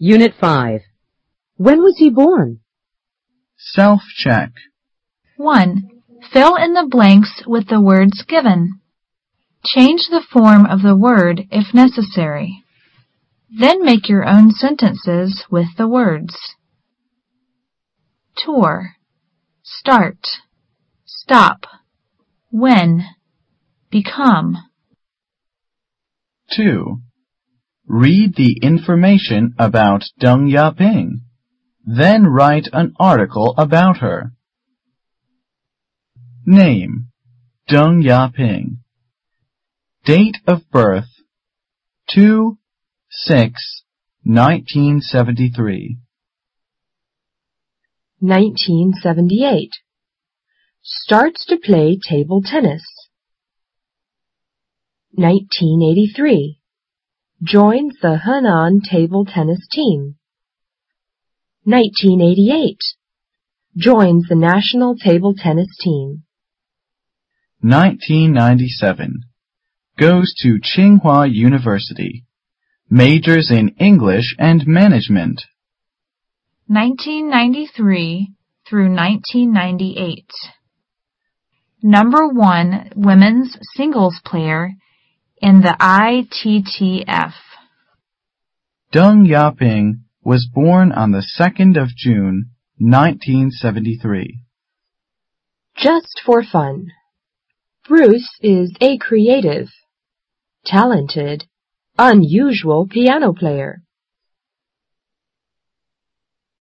Unit 5. When was he born? Self-check. 1. Fill in the blanks with the words given. Change the form of the word if necessary. Then make your own sentences with the words. Tour. Start. Stop. When. Become. 2. Read the information about Deng Yaping. Then write an article about her. Name: Deng Yaping. Date of birth: 2/6/1973. 1978. Starts to play table tennis. 1983. Joins the Henan table tennis team. 1988. Joins the national table tennis team. 1997. Goes to Tsinghua University. Majors in English and Management. 1993 through 1998. Number 1 women's singles player in the ITTF. Deng Yaping was born on the 2nd of June, 1973. Just for fun. Bruce is a creative, talented, unusual piano player.